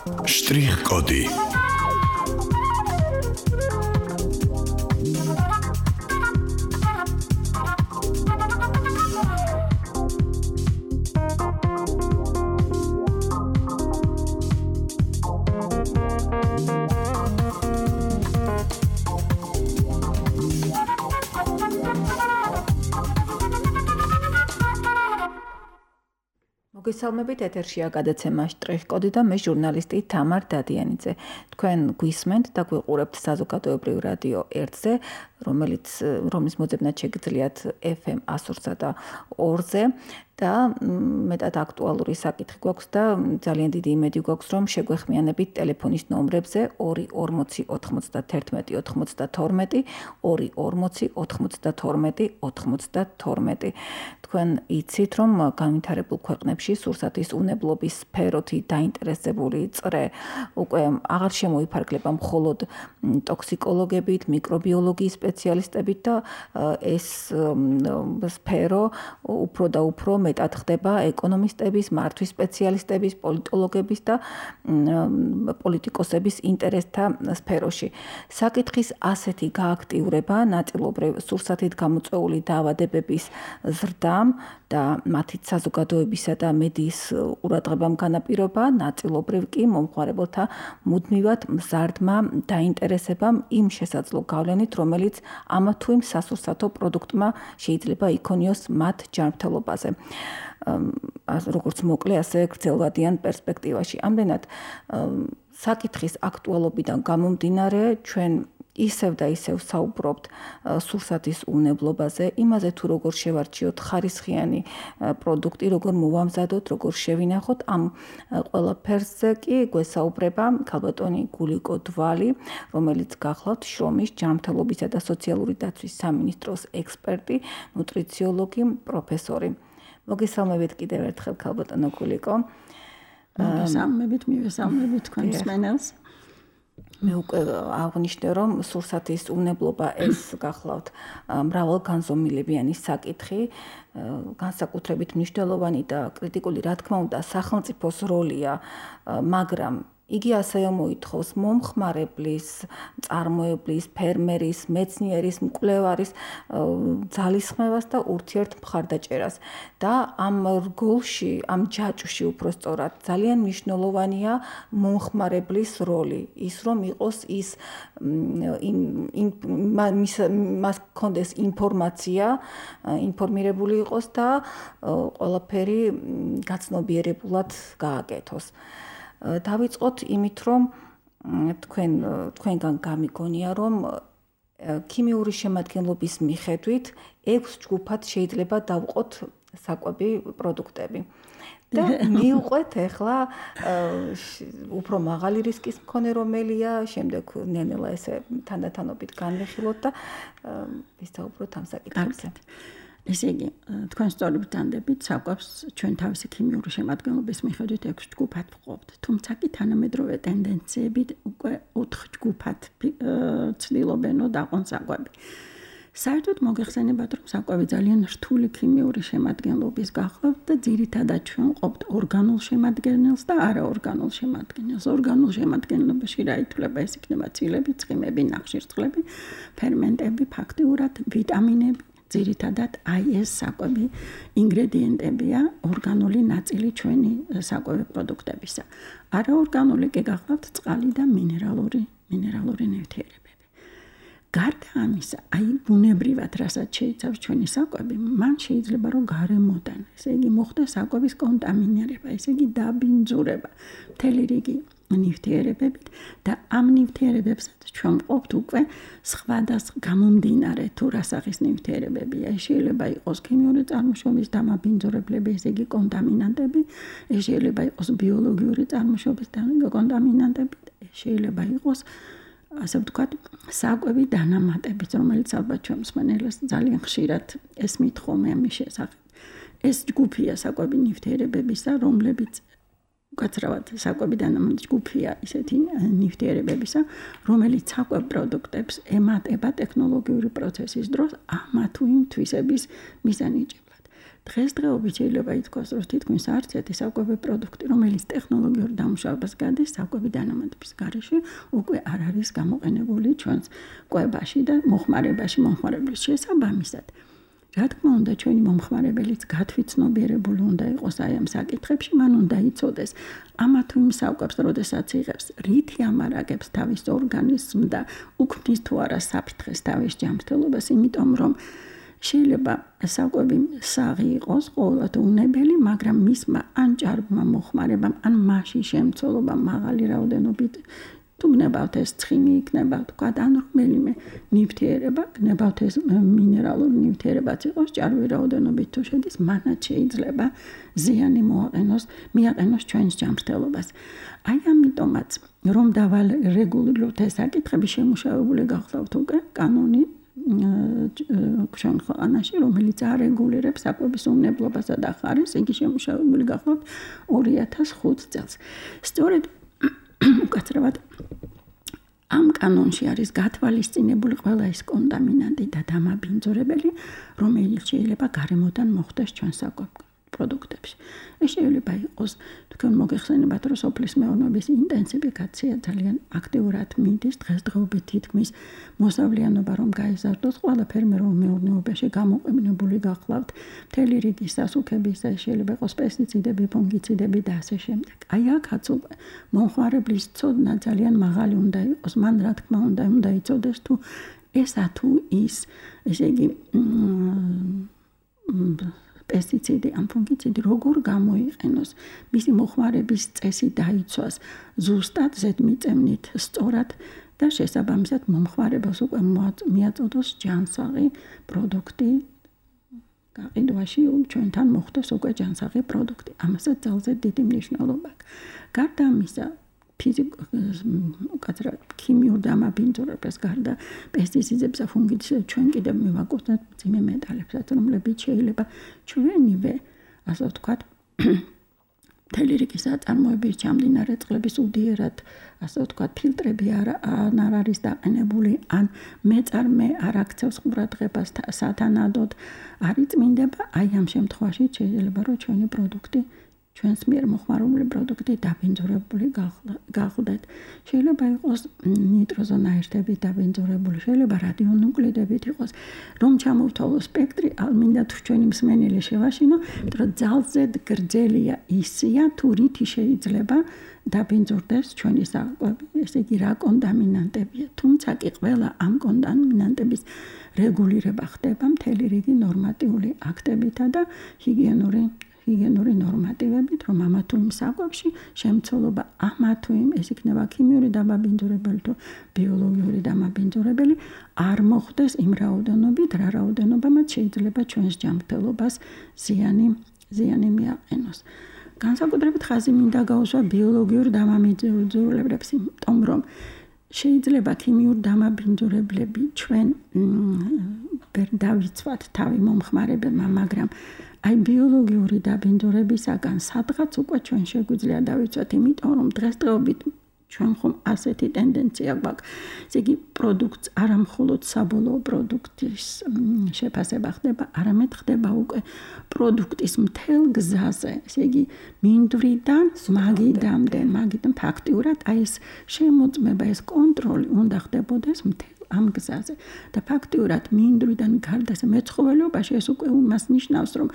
Շտրիխ-կոդի Մոգեսալմებით էթերշիա գադեցեմա շտրիխ-կոդի და მე ჟურნალისტი თამარ დადიანიძე. თქვენ გვისმენთ და გვიყურებთ საზოგადოებრივ რადიო 1-ზე, რომლის მოძებნად შეგიძლიათ FM 102-სა და 2-ზე და მეტად აქტუალური საკითხი გვაქვს და ძალიან დიდი იმედი გვაქვს, რომ შეგვეხმიანებით ტელეფონის ნომრებზე 240 91 92 240 92 92. თქვენ იცით, რომ განვითარებულ ქვეყნებში სურსათის უნებლობის სფეროთი დაინტერესებული წრე უკვე აღარ შემოიფარგლება მხოლოდ ტოქსიკოლოგებით, მიკრობიოლოგიის სპეციალისტებით და ეს სფერო უფრო და უფრო მეტად ხდება ეკონომისტების, მართვის სპეციალისტების, პოლიტოლოგების და პოლიტიკოსების ინტერესთა სფეროში. საკითხის ასეთი გააქტიურება ნაწილობრივ სურსათით გამოწვეული დაავადებების ზრდამ და მათით საზოგადოებისა და მედიის ყურადღებამ განაპირობა, ნაწილობრივ კი მომხმარებელთა მუდმივად მზარდმა დაინტერესებამ იმ შესაძლო გავლენით, რომელიც ამა თუ იმ სასურსათო პროდუქტმა შეიძლება იქონიოს მათ ჯანმრთელობაზე. როგორც მოკლე, ასე გრძელვადიან პერსპექტივაში. ამდენად საკითხის აქტუალობიდან გამომდინარე, ჩვენ ისევ და ისევ საუბრობთ სურსათის უნებლობაზე, იმაზე თუ როგორ შევარჩიოთ ხარისხიანი პროდუქტი, როგორ მოვამზადოთ, როგორ შევინახოთ, ამ ყველაფერზე კი გვესაუბრება ქალბატონი გულიკო დვალი, რომელიც გახლავთ შრომის, ჯანმრთელობისა და სოციალური დაცვის სამინისტროს ექსპერტი, ნუტრიციოლოგი, პროფესორი. მოგესალმებით კიდევ ერთხელ ქალბატონო გულიკო. მივესალმებით თქვენს მსმენელს. მე უკვე აღნიშნე, რომ სურსათის უნებლობა ეს გახლავთ მრავალგანზომილებიანი საკითხი, განსაკუთრებით მნიშვნელოვანი და კრიტიკული, რა თქმა უნდა, სახელმწიფოს როლია, მაგრამ იგი ასევე მოითხოვს მომხმარებლის, წარმოებლის, ფერმერის, მეცნიერის, მკვლევარის ძალისხმევას და ურთიერთ მხარდაჭერას. და ამ რგოლში, ამ ჯაჭვში უпростоრად ძალიან მნიშვნელოვანია მომხმარებლის როლი. ის რომ იყოს ის მას კონდეს ინფორმაცია, ინფორმირებული იყოს და ყველაფერი გაცნობიერებულად გააკეთოს. დავიწყოთ იმით, რომ თქვენგან გამიგონია, რომ ქიმიური შემადგენლობის მიხედვით 6 ჯგუფად შეიძლება დავყოთ საკვები პროდუქტები. და მივყვეთ ახლა უფრო მაღალი რისკის მქონე რომელია, შემდეგ ნელ-ნელა ესე თანდათანობით განვიხილოთ და ვისაუბროთ ამ საკითხებზე. ესე იგი, თქვენ სწორად ვიტანდებით, საკვებს ჩვენ თავისი ქიმიური შემადგენლობის მიხედვით 6 ჯგუფად ვყოფთ. თუმცა კი თანამედროვე ტენდენციებით უკვე 4 ჯგუფად ცდილობენო დაყონ საკვები. საერთოდ მოგეხსენებათ, რომ საკვები ძალიან რთული ქიმიური შემადგენლობის გახლავთ და ძირითადად ჩვენ ვყოფთ ორგანულ შემადგენელს და არაორგანულ შემადგენელს. ორგანულ შემადგენლობაში რა ითვლება? ეს იქნება ცილები, ცხიმები, ნახშირწყლები, ფერმენტები, ფაქტიურად ვიტამინები. ძირითადად აი ეს საკვები ინგრედიენტებია, ორგანული ნაწილი ჩვენი საკვები პროდუქტებისა. არაორგანული კი გახლავთ წყალი და მინერალური ნივთიერებები. გარდა ამისა, აი ბუნებრივად რასაც შეიცავს ჩვენი საკვები, მან შეიძლება რომ გარემოდან, ესე იგი მოხდეს საკვების კონტამინირება, ესე იგი დაბინძურება, მთელი რიგი ნივთიერებებით და ამ ნივთიერებებსაც ჩვენ ვყოფთ უკვე სხვადასხვა გამომდინარე თუ რა სახის ნივთიერებებია. შეიძლება იყოს ქიმიური წარმოშობის დამაბინძურებლები, ესე იგი კონტამინანტები, შეიძლება იყოს ბიოლოგიური წარმოშობის კონტამინანტები, შეიძლება იყოს ასე ვთქვათ, საკვები დანამატებით, რომელიც ალბათ ჩვენ მსმენელს ძალიან ხშირად ესმით ხოლმე ამის შესახებ. ეს ჯგუფია საკვები ნივთიერებებისა, რომლებიც უკაცრავად საკვები დანამატების ჯგუფია ისეთი ნივთიერებებისა, რომელიც საკვებ პროდუქტებს ემატება ტექნოლოგიური პროცესის დროს ამა თუ იმ თვისების მიზანიჭებლად. დღესდღეობით შეიძლება ითქვას, რომ თითქმის არც ერთი საკვები პროდუქტი, რომელიც ტექნოლოგიურ დამუშავებას გადის საკვები დანამატების გარეშე, უკვე არ არის გამოყენებული ჩვენს კვებაში და მომხმარებლის შესაბამისად. Რა თქმა უნდა, ჩვენი მომხმარებელიც გათვითცნობიერებული უნდა იყოს აი ამ საკითხებში, მან უნდა იცოდეს ამა თუ იმ საკვებს, როდესაც იღებს, რითი ამარაგებს თავის ორგანიზმს და უქმნის თუ არა საფრთხეს თავის ჯანმრთელობას, იმიტომ რომ შეიძლება საკვები საღი იყოს ყოველად უნებელი, მაგრამ მისმა ან ჭარბმა მოხმარებამ, ან მასში შემცველობამ მაღალი რაოდენობით თუ გნებავთ ეს ცხიმი იქნება, თქვათ, ან რომელიმე ნივთიერება, გნებავთ ეს მინერალური ნივთიერებაც იყოს, ჭარბი რაოდენობით თუ შედის, მანაც შეიძლება ზიანი მიაყენოს ჩვენს ჯანმრთელობას. აი ამიტომაც, რომ დავარეგულიროთ ეს საკითხები, შემუშავებული გახლავთ უკვე კანონი ჩვენ ქვეყანაში, რომელიც არეგულირებს საკვების უნებლობასა და ხარისს, იგი შემუშავებული გახლავთ 2005 წელს. სწორედ უკაცრავად ამ კანონში არის გათვალისწინებული ყველა ის კონტამინანტი და დამაბინძურებელი, რომელიც შეიძლება გარემოდან მოხვდეს ჩვენ საკვებ პროდუქტებში. ეს შეიძლება იყოს, თქვენ მოგეხსენებათ, რომ სოფლის მეურნეობის ინტენსიფიკაცია ძალიან აქტიურად მიდის დღესდღეობით თითქმის მოსავლიანობა რომ გაიზარდოს, ყველა ფერმერულ მეურნეობაში გამოყენებული გახლავთ მთელი რიგი სასუქების, შეიძლება იყოს პესტიციდები, ფუნგიციდები და ასე შემდეგ. აი აქაც უკვე მომხმარებლის ცოდნა ძალიან მაღალი უნდა იყოს, მან რა თქმა უნდა იცოდეს თუ ესა თუ ის, ესე იგი პესტიციდი ან ფუნგიციდი როგორ გამოიყენოს, მისი მოხმარების წესი დაიცვას ზუსტად ზედმიწევნით სწორად და შესაბამისად მომხმარებას უკვე მიაწოდოს ჯანსაღი პროდუქტი გაყიდვაში, ჩვენთან მოხდეს უკვე ჯანსაღი პროდუქტი. ამასაც ძალზე დიდი მნიშვნელობა აქვს. გარდა ამისა, ქიმიურ დამაბინძურებელს, გარდა პესტიციდებს და ფუნგიციდებს, ჩვენ კიდევ მივაკუთვნებთ მძიმე მეტალებსაც, რომლებიც შეიძლება ჩვენივე, ასე ვთქვათ, მთელი რიგი საწარმოების ჩამდინარე წყლების უდიერად, ასე ვთქვათ, ფილტრები არ არის დაყენებული, ან მეწარმე არ აქცევს ყურადღებას სათანადოდ არ იწმინდება, აი ამ შემთხვევაში შეიძლება რომ ჩვენი პროდუქტი ჩვენს მიერ მოხმარებული პროდუქტი დაბინძურებული გახლდეთ. შეიძლება იყოს ნიტროზონაერთებით დაბინძურებული, შეიძლება რადიონუკლიდებით იყოს, რომ ჩამოვთვალო სპექტრი, მინდა თუ ჩვენი მსმენელი შევაშინო, რომ ძალზე გრძელია ისია, თუ რითი შეიძლება დაბინძურდეს ჩვენი საკვები, ესე იგი რა კონტამინანტებია. თუმცა კი ყველა ამ კონტამინანტების რეგულირება ხდება მთელი რიგი ნორმატიული აქტებითა და ჰიგიენური ნორმატივებით, რომ ამა თუ იმ საკვებში შემცველობა ამა თუ იმ, ეს იქნება ქიმიური დამაბინძურებელი თუ ბიოლოგიური დამაბინძურებელი, არ მოხდეს იმ რაოდენობით, რა რაოდენობამაც შეიძლება ჩვენს ჯანმრთელობას ზიანი მიაყენოს. განსაკუთრებით ხაზი მინდა გაუსვა ბიოლოგიურ დამაბინძურებლებს, იმიტომ რომ შეიძლება ქიმიურ დამაბინძურებლები ჩვენ ვერ დავიცვათ თავი მომხმარებელმა, მაგრამ აი ბიოლოგიური დაბინძურებისაგან სადღაც უკვე ჩვენ შეგვიძლია დავიცვათ, იმიტომ რომ დღესდღეობით ჩვენ ხომ ასეთი ტენდენცია გვაქვს. ესე იგი პროდუქტს არა მხოლოდ საბოლოო პროდუქტის შეფასება ხდება, არამედ ხდება უკვე პროდუქტის მთელ გზაზე. ესე იგი მინდვრიდან მაგიდამდე, მაგიდან ფაქტიურად აი ეს შემოწმება, ეს კონტროლი უნდა ხდებოდეს მთელ ამ გზაზე. და ფაქტიურად მინდვრიდან გარდა მეცხოველეობაში ეს უკვე იმას ნიშნავს, რომ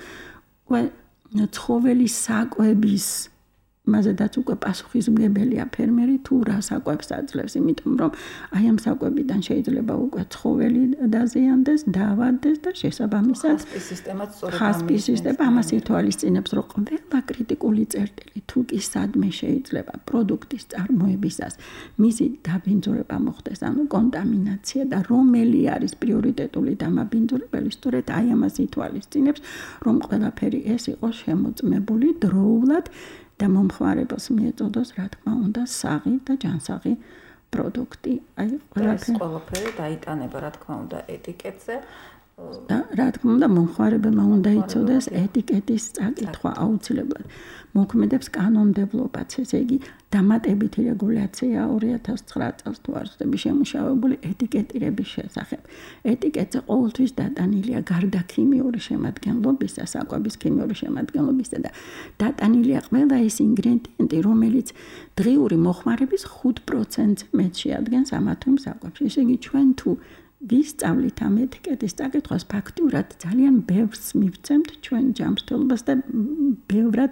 ცხოველის საკვების მაზედაც უკვე პასუხისმგებელია ფერმერი თუ რა საკვებს აძლევს, იმიტომ რომ აი ამ საკვებიდან შეიძლება უკვე ცხოველი დაზიანდეს, დაავადდეს და შესაბამისად ხასპის სისტემა ამას ითვალისწინებს, რომ ყველა კრიტიკული წერტილი თუ კი სადმე შეიძლება პროდუქტის წარმოებისას მისი დაბინძურება მოხდეს, ანუ კონტამინაცია და რომელი არის პრიორიტეტული დამაბინძურებელი, სწორედ აი ამას ითვალისწინებს, რომ ყველაფერი ეს იყოს შემოწმებული დროულად და მომხმარებელს მიეწოდოს, რა თქმა უნდა, საღი და ჯანსაღი პროდუქტი. აი, ყველაფერი დაიტანება, რა თქმა უნდა, ეტიკეტზე რა თქმა უნდა მომხმარებელმა უნდა იცოდეს ეტიკეტის წაკითხვა აუცილებლად. მოქმედებს კანონმდებლობაც, ესე იგი დამატებითი რეგულაცია 2009 წელს თუ არ ვცდები შემუშავებული ეტიკეტირების შესახებ. ეტიკეტზე ყოველთვის დატანილია გარდა ქიმიური შემადგენლობისა, საკვების ქიმიური შემადგენლობისა და დატანილია ყველა ის ინგრედიენტი, რომელიც დღიური მოხმარების 5%-ზე მეტ შეადგენს ამა თუ იმ საკვებში. ესე იგი ჩვენ თუ ვისწავლით ამ ეტიკეტის წაკითხვას ფაქტურად ძალიან ბევრს მივცემთ ჩვენ ჯანმრთელობას და ბევრად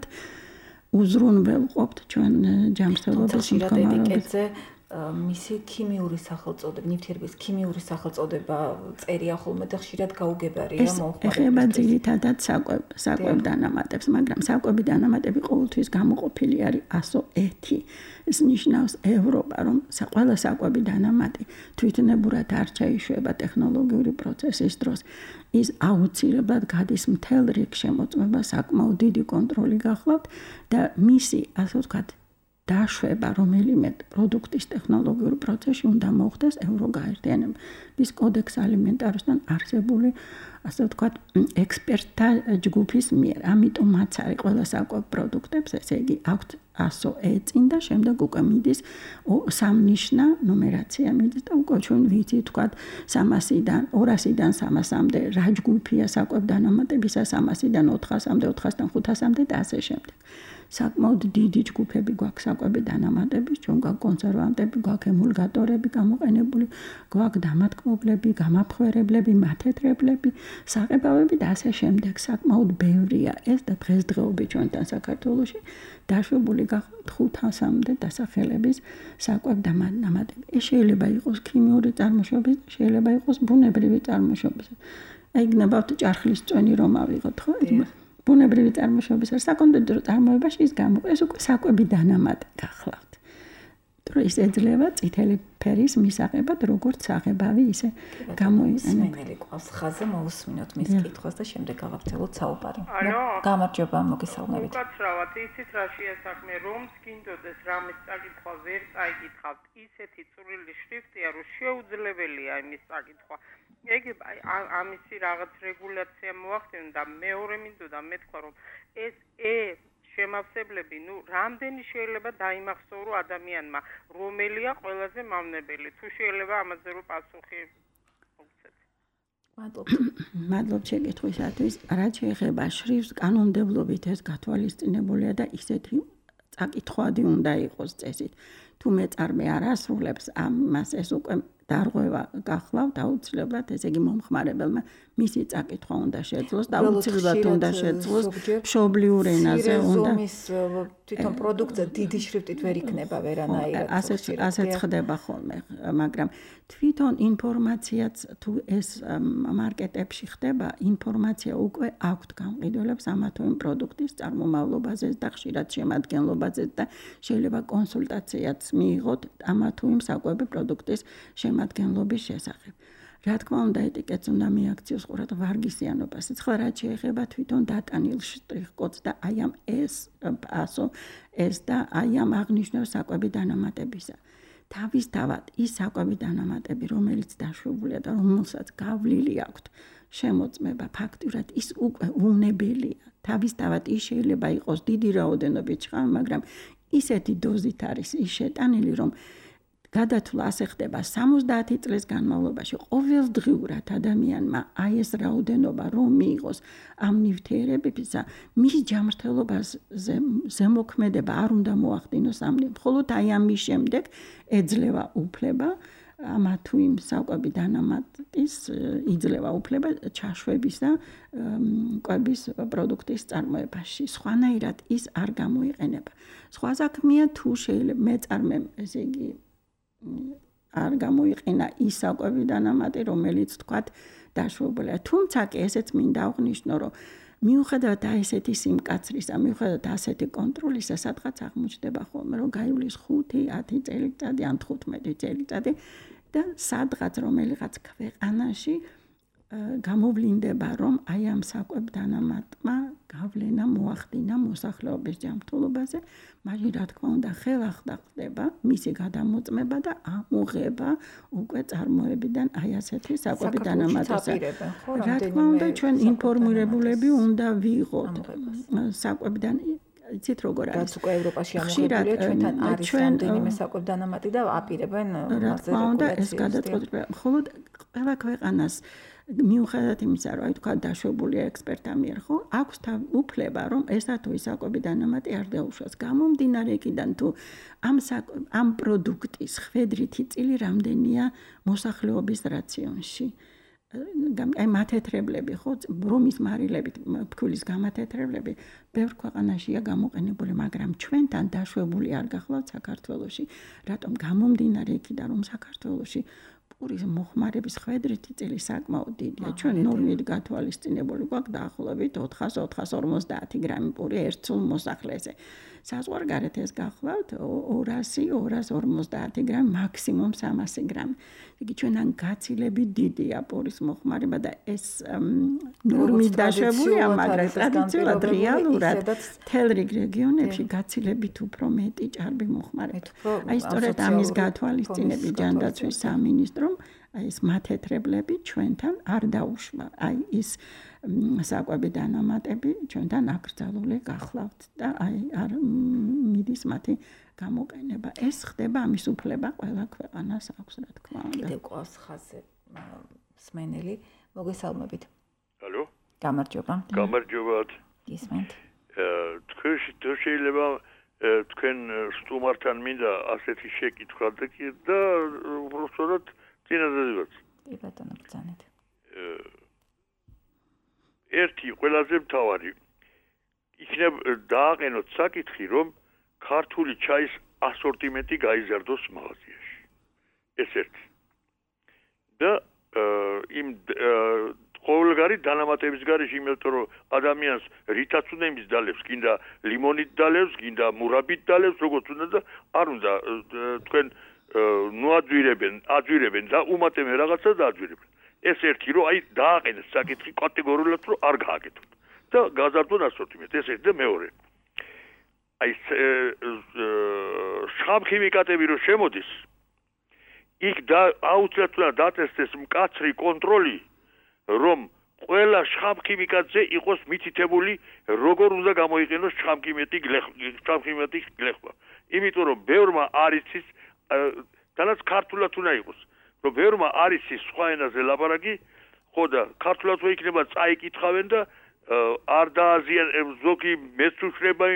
უზრუნველყოფთ ჩვენ ჯანმრთელობის ეტიკეტზე მისი ქიმიური სახელწოდება, ნივთიერების ქიმიური სახელწოდება წერია ხოლმე და ხშირად გაუგებარია მომხმარებელს. ეხება ძირითადად საკვებ დანამატებს, მაგრამ საკვები დანამატები ყოველთვის გამოყოფილი არის 101. ეს ნიშნავს ევროპა, რომ ყველა საკვები დანამატი თვითნებურად არ ჩაიშვება ტექნოლოგიური პროცესის დროს. ის აუცილებლად გადის მთელ რიგ შემოწმება, საკმაოდ დიდი კონტროლი გახლავთ და მისი, ასე ვთქვათ, დაშვება რომელიმე პროდუქტის ტექნოლოგიურ პროცესში უნდა მოხდეს ევროგაერთიანების კოდექს ალიმენტარუსთან არსებული, ასე ვთქვათ, ექსპერტთა ჯგუფის მიერ. ამიტომაც არის ყველა საკვებ პროდუქტებს, ესე იგი აქვთ 100 წინ და შემდეგ უკვე მიდის სამნიშნა ნუმერაცია მიდის და უკვე ჩვენ ვიცით, ვთქვათ, 300-დან 200-დან 300-მდე რა ჯგუფია საკვებ დანამატებისა, 300-დან 400-მდე, 400-დან 500-მდე და ასე შემდეგ. საკმაოდ დიდი ჯგუფები გვაქვს საკვები დანამატების, ჩვენ გვაქვს კონსერვანტები, გვაქვს ემულგატორები გამოყენებული, გვაქვს დამატკმობლები, გამაფხვერებლები, მათეთრებლები, საყებავები და ასე შემდეგ. საკმაოდ ბევრია ეს და დღესდღეობით ჩვენთან საქართველოში დაშვებული გახლავთ 500-მდე დასახელების საკვებ დანამატები. ეს შეიძლება იყოს ქიმიური წარმოშობის, შეიძლება იყოს ბუნებრივი წარმოშობის. აი გნებავთ ჭარხლის წვენი რომ ავიღოთ, ხო? ბუნებრივი წარმოშობის არ საკონდიტრო წარმოებაში ის გამოყენებს, ეს უკვე საკვები დანამატი გახლავთ. თუ ის ეძლევა წითელი ფერის მისაღებად, როგორც საღებავი, ისე გამოიყენება. მენელი ყავს ხაზზე მოусმინოთ მის კითხვას და შემდეგ გავაგრძელოთ საუბარი. გამარჯობა, მოგესალმებით. უკაცრავად, იცით რა შეასახმე, რომ გინდოდეს რამის წაკითხვა ვერ წაიკითხავთ, ისეთი წვრილი შრიფტია, რომ შეუძლებელია იმის წაკითხვა. ეგ ამისი რაღაც რეგულაცია მოახდინონ და მეორე მინდოდა მეთქვა რომ ეს შემავსებლები, რამდენი შეიძლება დაიმახსოვრო ადამიანმა, რომელია ყველაზე მავნებელი. თუ შეიძლება ამაზე რო პასუხი მოგცეთ. მადლობთ შეკითხვისათვის. რაც შეეხება შრიფტს, კანონმდებლობით ეს გათვალისწინებულია და ისეთი წაკითხვადი უნდა იყოს წესით. თუ მეწარმე არ ასრულებს ამას, ეს უკვე დარღვევა გახლავთ აუცილებლად, ესე იგი მომხმარებელმა მისი წაკითხვა უნდა შეძლოს და აუცილებლად უნდა შეძლოს მშობლიურ ენაზე უნდა თვითონ პროდუქტზე დიდი შრიფტით ვერ იქნება ვერანაირად. ასეც ხდება ხოლმე, მაგრამ თვითონ ინფორმაციაც თუ ეს მარკეტებში ხდება, ინფორმაცია უკვე აქვთ გამყიდველებს ამა თუ იმ პროდუქტის წარმომავლობაზე და ხშირად შემადგენლობაზე და შეიძლება კონსულტაციაც მიიღოთ ამა თუ იმ საკვები პროდუქტის შემადგენლობის შესახებ. რა თქმა უნდა, ეტიკეტს უნდა მიაქციოს ყურად ვარგისიანობას. ეხლა რაც შეეხება თვითონ დატანილ შტრიხ-კოდს და აი ამ ეს და აი ამ აღნიშნავს საკვები დანამატებისა. თავისთავად ის საკვები დანამატები, რომელიც დაშვებულია და რომელსაც გავლილი აქვთ შემოწმება, ფაქტურად ის უკვე უნებელია. თავისთავად ის შეიძლება იყოს დიდი რაოდენობით შხამი, მაგრამ ისეთი დოზით არის ის შეტანილი, რომ გადათვლა ასე ხდება 70 წლის განმავლობაში ყოველდღიურად ადამიანმა აი ეს რაოდენობა რომ მიიღოს ამ ნივთიერებებისა, მის ჯანმრთელობაზე ზემოქმედება არ უნდა მოახდინოს ამ მხოლოდ აი ამის შემდეგ ეძლევა უფლება ამა თუ იმ საკვები დანამატის იძლევა უფლება ჩაშვებისა კვების პროდუქტის წარმოებაში. სხვანაირად ის არ გამოიყენება. სხვა საქმეა თუ შეიძლება მეწარმემ, ესე იგი არ გამოიყენა ის საკვები დანამატი, რომელიც თქვათ დაშვებულია. თუმცა კი ესეც მინდა აღვნიშნო, რომ მიუხედავად ესეთი სიმკაცრისა, მიუხედავად ასეთი კონტროლისა, სადღაც აღმოჩნდება ხოლმე, რომ გაივლის 5-10 წელიწადი ან 15 წელიწადი და სადღაც რომელიღაც ქვეყანაში გამოვლინდება, რომ აი ამ საკვებ დანამატმა გავლენა მოახდინა მოსახლეობის ჯანმრთელობაზე, მაშინ რა თქმა უნდა ხელახლა ხდება მისი გადამოწმება და ამოღება უკვე წარმოებიდან აი ასეთი საკვები დანამატზე. რა თქმა უნდა ჩვენ ინფორმირებულები უნდა ვიყოთ საკვებიდან იცით როგორ არის? რაც უკვე ევროპაში ამოღებულია, ჩვენთან არის რამდენიმე საკვები დანამატი და აპირებენ რა თქმა უნდა ეს გადაწყვეტილება მხოლოდ ყველა ქვეყანას მიუხედავად იმისა, რომ აი თქვა დაშვებულია ექსპერტთა მიერ, ხო, აქვს უფლება, რომ ესა თუ ის საკვები დანამატი არ დაუშვას. გამომდინარე იქიდან თუ ამ პროდუქტის ხვედრითი წილი რამდენია მოსახლეობის რაციონში. აი მათეთრებლები, ხო, ბრომის მარილებით, ფქვილის გამათეთრებლები ბევრ ქვეყანაშია გამოყენებული, მაგრამ ჩვენთან დაშვებული არ გახლავთ საქართველოში. რატომ გამომდინარე იქიდან, რომ საქართველოში პურის მოხმარების ხვედრითი წილი საკმაოდ დიდია. ჩვენ ნორმით გათვალისწინებული გვაქვს დაახლოებით 400-450 გრამი პური ერთ სულ მოსახლეზე. საზღვარგარეთ ეს გახლავთ 200-250 გრამი, მაქსიმუმ 300 გრამი. იგი ჩვენთან გაცილებით დიდია პურის მოხმარება და ეს ნორმით დაშვებულია, მაგრამ ტრადიციულად რეალურად მთელ რიგ რეგიონებში გაცილებით უფრო მეტი ჭარბი მოხმარება. აი სწორედ ამის გათვალისწინებით ჯანდაცვის სამინისტრომ აი ეს მათეთრებლები ჩვენთან არ დაუშვა. აი ის საკვები დანამატები ჩვენთან აკრძალული გახლავთ და აი არ მიდის მათი გამოყენება. ეს ხდება ამის უფლება ყველა ქვეყანას აქვს, რა თქმა უნდა. კიდევ ყავს ხაზზე სმენელი, მოგესალმებით. ალო? გამარჯობა. გამარჯობათ. გისმენთ. თქვენში შეიძლება თქვენ სტუმართან მინდა ასეთი შეკითხვა და უბრალოდ წინადადებაც. კი ბატონო, ბრძანეთ. ერთი ყველაზე მთავარი იქნება დააყენოთ საკითხი, რომ ქართული ჩაის ასორტიმენტი გაიზარდოს მაღაზიაში. ეს ერთი. და იმ ყოველგვარი დანამატების გარეშე, იმიტომ რომ ადამიანს რითაც უნდა იმის დალევს, გინდა ლიმონით დალევს, გინდა მურაბით დალევს, როგორც უნდა და არ უნდა თქვენ აძვირებენ და უმატებენ რაღაცა და აძვირებენ. ეს ერთი რომ აი დააყენეს საკითხი კატეგორიულად რომ არ გააკეთოთ და გაზარდონ ასორტიმენტი. ეს ერთი და მეორე. აი შხამქიმიკატები რომ შემოდის, იქ აუცილებლად დატესტეს მკაცრი კონტროლი, რომ ყველა შხამქიმიკატზე იყოს მითითებული, როგორ უნდა გამოიყენოს შხამქიმიათი გლეხვა. იმიტომ რომ ბევრმა არ იცის, თანაც ქართულად უნდა იყოს, რომ ბევრმა არ იცის სხვა ენაზე ლაპარაკი, ხო და ქართულად რო იქნება წაიკითხავენ და არ დააზიან ზოგი მეცუჩრება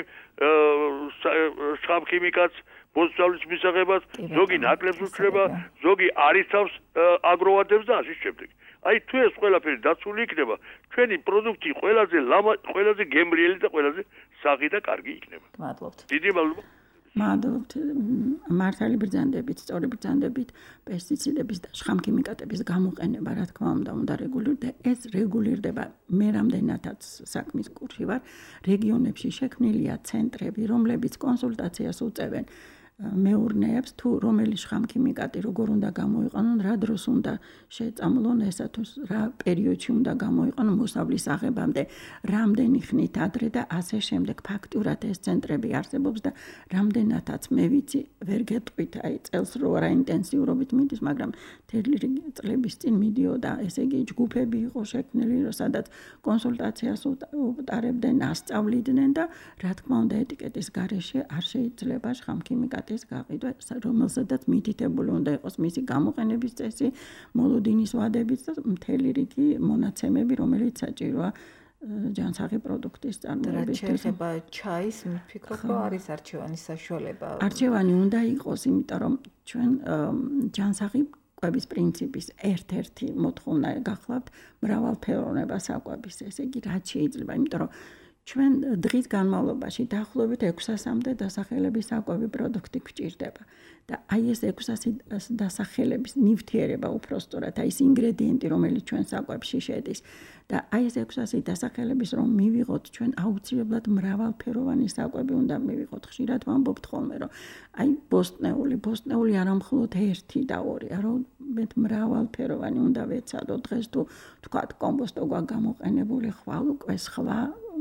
შხამქიმიკატს მოსწავლის მისაღებად, ზოგი ნაკლებს უჩრება, ზოგი არიცავს აგროვადებს და ასე შემდეგ. აი თუ ეს ყველაფერი დაცული იქნება, ჩვენი პროდუქტი ყველაზე გემრიელი და ყველაზე საღი და კარგი იქნება. მადლობთ. დიდი მადლობა. მადლობთ. მართალი ბრძანდებით, სწორი ბრძანდებით, პესტიციდების და შხამქიმიკატების გამოყენება, რა თქმა უნდა რეგულირდება. ეს რეგულირდება. მე რამდენადაც საქმის კურსში ვარ, რეგიონებში შექმნილია ცენტრები, რომლებიც კონსულტაციას უწევენ მეურნეებს თუ რომელი შხამქიმიკატი როგორ უნდა გამოიყენონ, რა დროს უნდა შეწამლონ ესა თუ რა პერიოდში უნდა გამოიყენონ მოსავლის აღებამდე, რამდენი ხნით ადრე და ასე შემდეგ. ფაქტურად ეს ცენტრები არსებობს და რამდენადაც მე ვიცი, ვერ გეტყვით, აი წელს რო არა ინტენსიურობით მიდის, მაგრამ მთელი რიგი წლების წინ მიდიოდა, ესე იგი ჯგუფები იყო შექმნილი, სადაც კონსულტაციას უტარებდნენ, ასწავლიდნენ და რა თქმა უნდა ეტიკეტის გარეშე არ შეიძლება შხამქიმიკატი გაყიდვა, რომელსაც მითითებული უნდა იყოს მისი გამოყენების წესი, მოლოდინის ვადებით და მთელი რიგი მონაცემები, რომელიც საჭიროა ჯანსაღი პროდუქტის წარმოებისთვის. რა შეიძლება ჩაის, მიფიქრობ, რომ არის არჩევანის საშუალება. არჩევანი უნდა იყოს, იმიტომ რომ ჩვენ ჯანსაღი კვების პრინციპის ერთ-ერთი მოთხოვნა გახლავთ მრავალფეროვნება საკვების, ესე იგი რაც შეიძლება, იმიტომ რომ ჩვენ დღის განმავლობაში დაახლოებით 600-მდე დასახელების საკვები პროდუქტი გვჭირდება და აი ეს 600 დასახელების ნივთიერება უпростоრად, აი ეს ინგრედიენტი, რომელიც ჩვენ საკვებში შედის და აი ეს 600 დასახელების რომ მივიღოთ, ჩვენ აუცილებლად მრავალფეროვანი საკვები უნდა მივიღოთ. ხშირად ვამბობთ ხოლმე, რომ აი ბოსტნეული არა მხოლოდ ერთი და ორი, არამედ მრავალფეროვანი უნდა ვეცადოთ. დღეს თუ თქვათ კომპოსტო გვაქვს გამოყენებული, ხვალ უკვე სხვა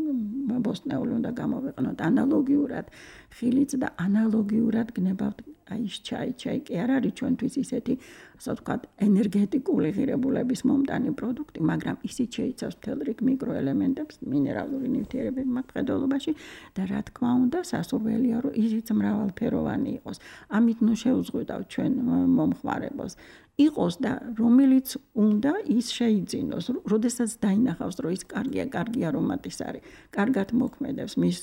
ბოსტნეული უნდა გამოვიყენოთ ანალოგიურად ხილიც და ანალოგიურად გნებავთ აი ეს ჩაი კი არ არის ჩვენთვის ისეთი ასე ვთქვათ ენერგეტიკული ღირებულების მომტანი პროდუქტი, მაგრამ ისიც შეიცავს მთელ რიგ მიკროელემენტებს, მინერალური ნივთიერებები მაგ მხედველობაში და რა თქმა უნდა სასურველია რომ ისიც მრავალფეროვანი იყოს. ამით ნუ შევუძღვიდავთ ჩვენ მომხმარებელს. იყოს და რომელიც უნდა ის შეიძინოს, როდესაც დაინახავს რომ ის კარგი არომატის არის, კარგად მოქმედებს მის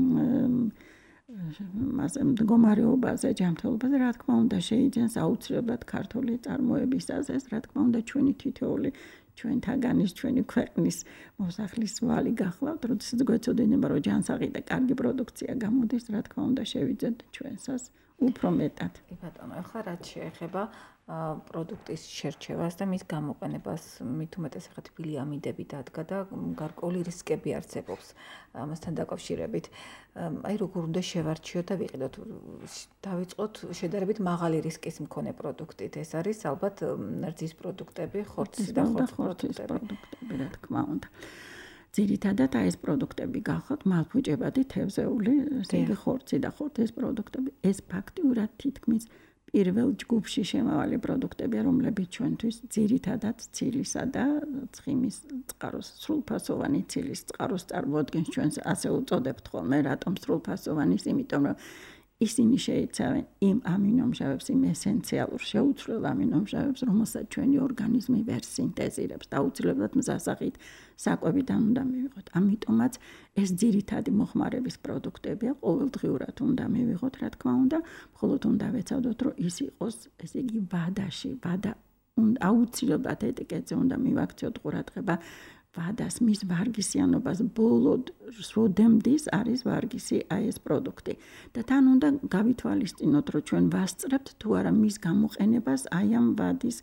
მდგომარეობაზე, ჯანმრთელობაზე, რა თქმა უნდა შეიძენს აუცილებლად ქართული წარმოების აზეს, რა თქმა უნდა ჩვენი თითოეული ჩვენთაგანის, ჩვენი ქვეყნის მოსახლის ვალი გახლავთ, როდესაც გვეცოდინება რომ ჯანსაღი და კარგი პროდუქცია გამოდის, რა თქმა უნდა შევიძენთ ჩვენსას უფრო მეტად. კი ბატონო, ახლა რაც შეეხება პროდუქტის შერჩევას და მის გამოყენებას, მით უმეტეს ახლა თბილი ამინდები დადგა და გარკვეული რისკები არსებობს ამასთან დაკავშირებით. აი როგორ უნდა შევარჩიოთ და ვიყიდოთ, დავიწყოთ შედარებით მაღალი რისკის მქონე პროდუქტით. ეს არის ალბათ რძის პროდუქტები, ხორცის და ხორცის პროდუქტები, რა თქმა უნდა. ძირითადად აი ეს პროდუქტები გახოთ მალფუჭებადი თევზეული, ესე იგი ხორცი და ხორცის პროდუქტები. ეს ფაქტიურად თითქმის პირველ ჯგუფში შემავალი პროდუქტებია, რომლებიც ჩვენთვის ძირითადად ცილისა და ცხიმის წყაროს, სრულფასოვანი ცილის წყაროს წარმოადგენს ჩვენს ასე უწოდებთ ხოლმე, რატომ სრულფასოვანის, იმიტომ რომ ისინი შეიცავენ იმ ამინომჟავებს, იმ ესენციალურ შეუცვლელ ამინომჟავებს, რომელსაც ჩვენი ორგანიზმი ვერ სინთეზირებს და აუცილებლად მზასაღით საკვებიდან უნდა მივიღოთ. ამიტომაც ეს ძირითადი მოხმარების პროდუქტებია, ყოველდღიურად უნდა მივიღოთ, რა თქმა უნდა, მხოლოდ უნდა ვეცადოთ, რომ ის იყოს, ესე იგი, ვადაში, ვადა აუცილებლად ეტიკეტზე უნდა მივაქციოთ ყურადღება ვადას მის ვარგისიანობას ბოლოდ როდემდის არის ვარგისი აი ეს პროდუქტი და თან უნდა გავითვალისწინოთ რომ ჩვენ ვასწრებთ თუ არა მის გამოყენებას აი ამ ვადის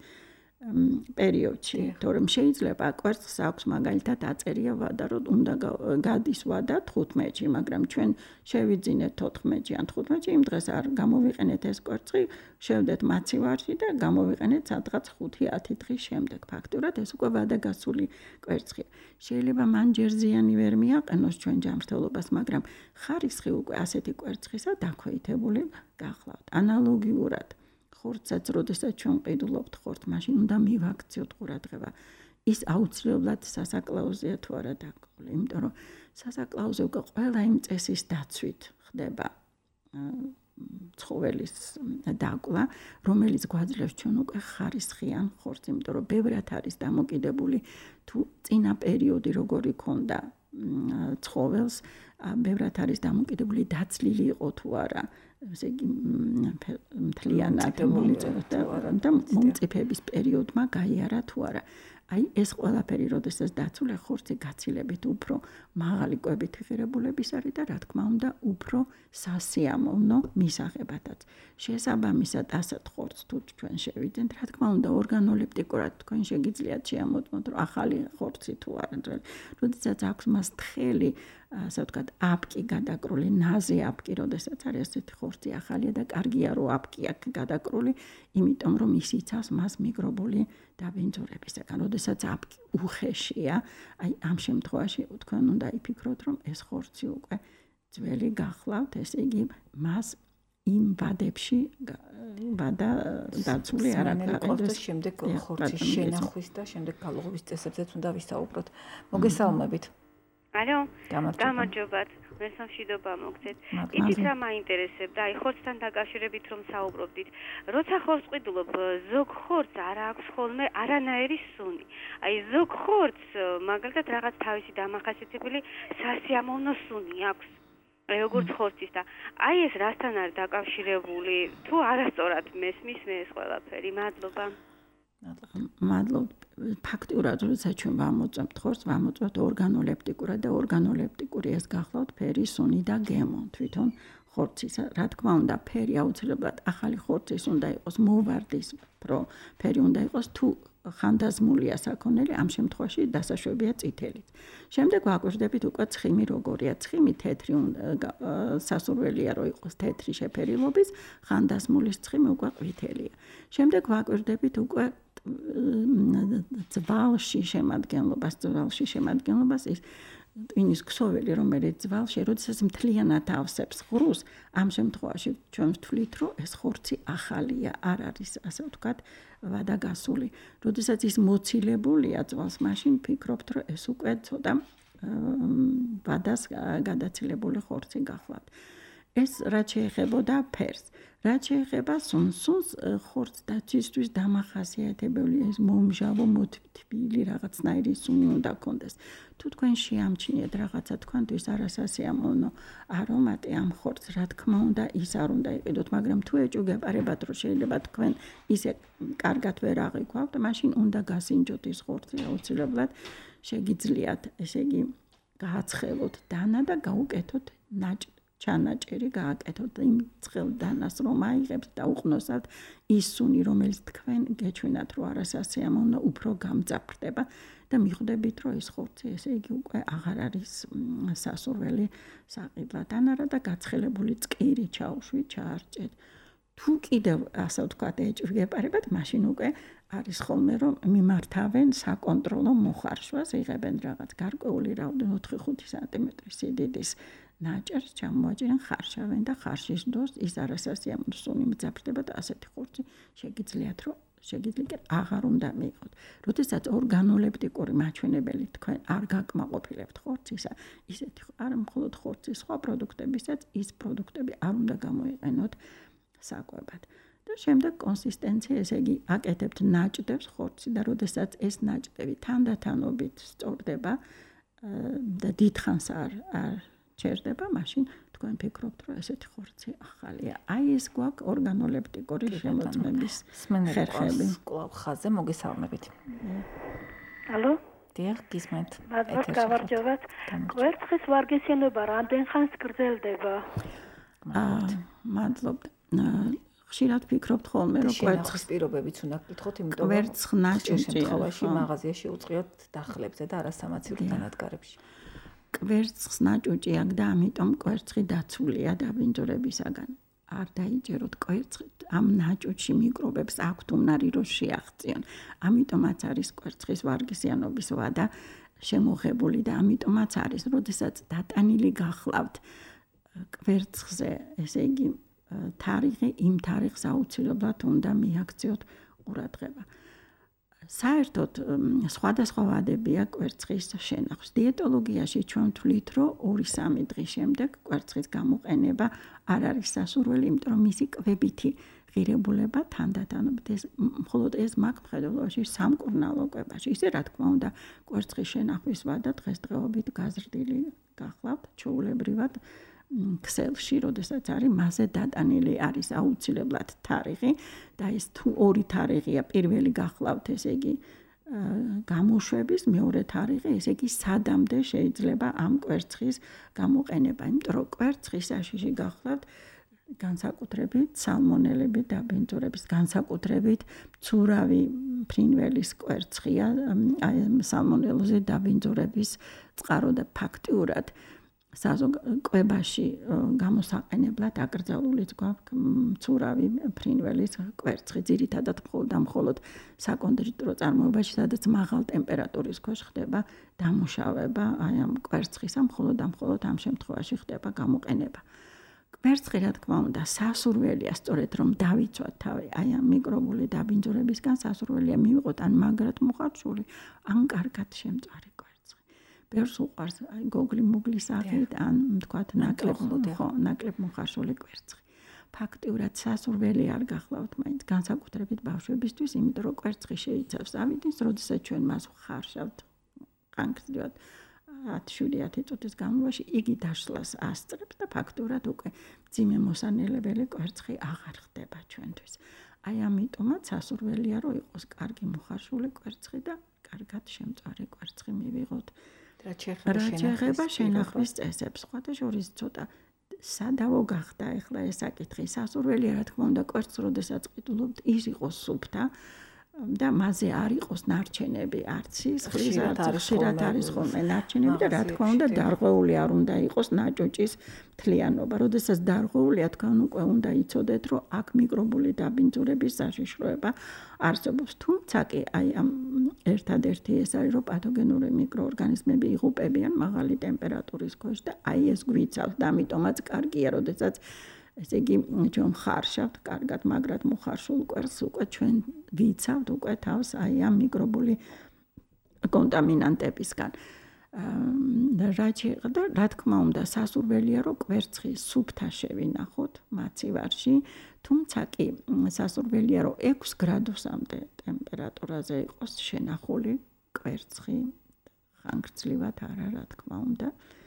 პერიოდში თორემ შეიძლება კვერცხს აქვს მაგალითად აწერია ვადა რომ უნდა გადის ვადა 15-ში მაგრამ ჩვენ შევიძინეთ 14-ში ან 15-ში იმ დღეს არ გამოვიყენეთ ეს კვერცხი შევდეთ მაცივარში და გამოვიყენეთ სადღაც 5-10 დღის შემდეგ ფაქტურად ეს უკვე ვადაგასული კვერცხია შეიძლება მან ჯერ ზიანი ვერ მიაყენოს ჩვენ ჯანმრთელობას მაგრამ ხარისხი უკვე ასეთი კვერცხისა დაქვეითებული გახლავთ ანალოგიურად ხორცაც, როდესაც ჩვენ ყიდულობთ ხორცს, მაშინ უნდა მივაქციოთ ყურადღება. ის აუცილებლად სასაკლაოზეა თუ არა დაკავებული, იმიტომ რომ სასაკლაოზე უკვე ყველა იმ წესის დაცვით ხდება ცხოველის დაკლა, რომელიც გვაძლევს ჩვენ უკვე ხარისხიან ხორცს, იმიტომ რომ ბევრად არის დამოკიდებული თუ წინა პერიოდი როგორი ქონდა ცხოველს, ბევრად არის დამოკიდებული დაცლილი იყო თუ არა. ესე იგი მთლიანად და მომწიფების პერიოდმა გაიარა თუ არა. აი ეს ყველაფერი, როდესაც დაცულია ხორცი გაცილებით უფრო მაღალი კვებითი ღირებულების არის და რა თქმა უნდა უფრო სასიამოვნო მისაღებადაც. შესაბამისად ასეთ ხორცს თუ ჩვენ შევიძენთ, რა თქმა უნდა ორგანოლეპტიკურად თქვენ შეგიძლიათ შეამოწმოთ, რომ ახალი ხორცი თუ არა. როდესაც აქვს მას თხელი ასე ვთქვათ, აპკი გადაკრული, ნაზი აპკი, როდესაც არის ასეთი ხორცი ახალია და კარგია რომ აპკი აქვს გადაკრული, იმიტომ რომ ის იცავს მას მიკრობული დაბინძურებისგან. როდესაც აპკი უხეშია, აი ამ შემთხვევაში თქვენ უნდა იფიქროთ, რომ ეს ხორცი უკვე ძველი გახლავთ, ესე იგი მას იმ ვადებში ვადა დაცული არ აქვს. შემდეგ ხორცის შენახვის და შემდეგ გალუღების წესებზეც უნდა ვისაუბროთ. მოგესალმებით. ალო, გამარჯობათ. მე სამშვიდობა მოგცეთ. იცით რა მაინტერესებდა? აი ხორცთან დაკავშირებით რომ საუბრობდით. როცა ხორცს ყიდულობ, ზოგ ხორცს არ აქვს ხოლმე არანაირი სუნი. აი ზოგ ხორცს მაგალითად რაღაც თავისი დამახასიათებელი სასიამოვნო სუნი აქვს. როგორც ხორცის და აი ეს რასთან არის დაკავშირებული? თუ არასწორად მესმის მე ეს ყველაფერი. მადლობა. მადლობა. ფაქტიურად როდესაც ჩვენ ვამოწმებთ ხორცს, ვამოწმებთ ორგანოლეპტიკურად და ორგანოლეპტიკური ეს გახლავთ ფერი, სუნი და გემო. თვითონ ხორცის, რა თქმა უნდა, ფერი აუცილებლად ახალი ხორცის უნდა იყოს მოვარდის ფერი უნდა იყოს თუ ხანდაზმულია საქონელი, ამ შემთხვევაში დასაშვებია წითელით. შემდეგ ვაკვირდებით უკვე ცხიმი როგორია. ცხიმი თეთრი სასურველია რომ იყოს თეთრი შეფერილობის, ხანდაზმულის ცხიმი უკვე ყვითელია. შემდეგ ვაკვირდებით უკვე ძვალში შემადგენლობას ის ტვინის ქსოველი, რომელიც ძვალში, როდესაც მთლიანად ავსებს ღრუს, ამ შემთხვევაში ჩვენ ვთვლით, რომ ეს ხორცი ახალია, არ არის, ასე ვთქვათ, ვადაგასული. როდესაც ის მოცილებულია ძვალს, მაშინ ფიქრობთ, რომ ეს უკვე ცოტა ვადას გადაცილებული ხორცი გახლავთ. ეს რაც შეეხებოდა ფერს. რაც შეეხება სუნს, ხორცს დაცვისთვის დამახასიათებელი ეს მომჟავო მოთბილი რაღაცნაირი სუნი უნდა გქონდეს. თუ თქვენ შეამჩნიეთ რაღაცა თქვენთვის არასასიამოვნო არომატი ამ ხორცს, რა თქმა უნდა, ის არ უნდა იყიდოთ, მაგრამ თუ ეჭვგეპარებათ, რომ შეიძლება თქვენ ისე კარგად ვერ აღიქვავთ, მაშინ უნდა გასინჯოთ ის ხორცი აუცილებლად. შეგიძლიათ, ესე იგი, გააცხელოთ დანა და გაუკეთოთ ჩანაჭერი გააკეთოთ იმ ცხელ დანას, რომ აიღებთ და უყნოსავთ ის სუნი, რომელიც თქვენ გეჩვენათ, რომ არასასიამოვნო უფრო გამძაფრდება და მიხვდებით, რომ ეს ხორცი, ესე იგი, უკვე აღარ არის სასურველი საყიდლად. ანარა და გაცხელებული წკირი ჩაუშვით, ჩაარჭეთ. თუ კიდევ, ასე ვთქვათ, ეჭვგეპარებათ, მაშინ უკვე არის ხოლმე, რომ მიმართავენ საკონტროლო მოხარშვას, იღებენ რაღაც გარკვეული რაოდენობით 4-5 სანტიმეტრის სიდიდის ნაჭერს ჩამოაჭერენ, ხარშავენ და ხარშის დროს ის არასასიამოვნო სუნი მძაფრდება და ასეთი ხორცი შეგიძლიათ, რომ შეგიძლიათ აღარ უნდა მიიღოთ. როდესაც ორგანოლეპტიკური მაჩვენებელი თქვენ არ გაკმაყოფილებთ ხორცისა, ისეთი არ მხოლოდ ხორცის სხვა პროდუქტებისაც ის პროდუქტები არ უნდა გამოიყენოთ საკვებად. და შემდეგ კონსისტენცია, ესე იგი, აკეთებთ ნაჭდევს ხორცი და როდესაც ეს ნაჭდევი თანდათანობით სწორდება და დიდხანს არ ჩერდება, მაშინ თქვენ ფიქრობთ, რომ ესეთი ხორცი ახალია. აი ეს გვაქვს ორგანოლეპტიკური შემოწმების ხერხები. კლავ ხაზე მოგესალმებით. ალო? დიახ, გისმენთ. მადლობთ, გავარჯობათ. კვერცხის ვარგისიანობა რამდენ ხანს გრძელდება? მადლობთ. ხშირად ფიქრობთ ხოლმე, რომ კვერცხის პირობებიც უნდა გკითხოთ, იმიტომ რომ კვერცხნაჭუჭი მაღაზიაში უწყიოთ დახლებზე და არასამაცილო დანადგარებში. კვერცხს ნაჭუჭი აქვს და ამიტომ კვერცხი დაცულია დაბინძურებისაგან. არ დაიჯეროთ კვერცხი, ამ ნაჭუჭში მიკრობებს აქვთ უნარი რომ შეაღწიონ. ამიტომაც არის კვერცხის ვარგისიანობის ვადა შემოღებული და ამიტომაც არის, როდესაც დატანილი გახლავთ კვერცხზე, ესე იგი თარიღი, იმ თარიღს აუცილებლად უნდა მიაქციოთ ყურადღება. საერთოდ სხვადასხვა ვადებია კვერცხის შენახვის. დიეტოლოგიაში ჩვენ ვთვლით, რომ 2-3 დღის შემდეგ კვერცხის გამოყენება არ არის სასურველი, იმიტომ რომ მისი კვებითი ღირებულება თანდათანობით მხოლოდ ეს მაქვს მხედველობაში სამკურნალო კვებაში. ისე რა თქმა უნდა, კვერცხის შენახვის ვადა დღესდღეობით გაზრდილი გახლავთ ჩვეულებრივად ქსელში, როდესაც არის მასზე დატანილი არის აუცილებლად თარიღი და ეს თუ 2 თარიღია, პირველი გახლავთ, ესე იგი გამოშვების, მეორე თარიღი, ესე იგი სადამდე შეიძლება ამ კვერცხის გამოყენება, იმიტომ რომ კვერცხის საშიში გახლავთ განსაკუთრებით სალმონელები დაბინძურების, განსაკუთრებით მცურავი ფრინველის კვერცხია, აი სალმონელოზე დაბინძურების წყარო და ფაქტიურად კვებაში გამოსაყენებლად აკრძალულიც გვაქვს მცურავი ფრინველის კვერცხი, ძირითადად მხოლოდ საკონდიტრო წარმოებაში, სადაც მაღალ ტემპერატურის ქვეშ ხდება დამუშავება აი ამ კვერცხისა, მხოლოდ ამ შემთხვევაში ხდება გამოყენება. კვერცხი, რა თქმა უნდა, სასურველია, სწორედ რომ დავიცვათ თავი აი ამ მიკრობული დაბინძურებისგან, სასურველია მივიღოთ ან მაგრად მოხარშული, ან კარგად შემწვარი კვერცხი. ბევრს უყვარს აი გოგლი-მუგლის სახით, ან თქვათ ნაკლებ მოხარშული კვერცხი. ფაქტიურად სასურველი არ გახლავთ მაინც განსაკუთრებით ბავშვებისთვის, იმიტომ რომ კვერცხი შეიცავს ავიდინს, როდესაც ჩვენ მას ვხარშავთ ხანგრძლივად 10-7 წუთის განმავლობაში იგი დაშლას ასწრებს და ფაქტურად უკვე მძიმე მოსანელებელი კვერცხი აღარ ხდება ჩვენთვის. აი ამიტომაც სასურველია რომ იყოს კარგი მოხარშული კვერცხი და კარგად შემწვარი კვერცხი მივიღოთ. რაც შეეხება შენახვის წესებს, სხვათა შორის ცოტა სადავო გახდა ახლა ეს საკითხი. სასურველია, რა თქმა უნდა, კვერცხს როდესაც ყიდულობთ, ის იყოს სუფთა და მასზე არ იყოს ნარჩენები, არც ის ხშირად არის ხოლმე ნარჩენები და რა თქმა უნდა დარღვეული არ უნდა იყოს ნაჭუჭის მთლიანობა. როდესაც დარღვეულია, თქვენ უკვე უნდა იცოდეთ, რომ აქ მიკრობული დაბინძურების საშიშროება არსებობს. თუმცა კი აი ამ ერთადერთი ეს არის, რომ პათოგენური მიკროორგანიზმები იღუპებიან მაღალი ტემპერატურის ქვეშ და აი ეს გვიცავს და ამიტომაც კარგია, როდესაც ესე იგი ჩვენ ხარშავთ კარგად, მაგრად მოხარშულ კვერცხს უკვე ჩვენ ვიცავთ უკვე თავს აი ამ მიკრობული კონტამინანტებისგან. რა თქმა უნდა, სასურველია, რომ კვერცხი სუფთა შევინახოთ მაცივარში, თუმცა კი სასურველია, რომ 6 გრადუსამდე ტემპერატურაზე იყოს შენახული კვერცხი, ხანგრძლივად არა, რა თქმა უნდა.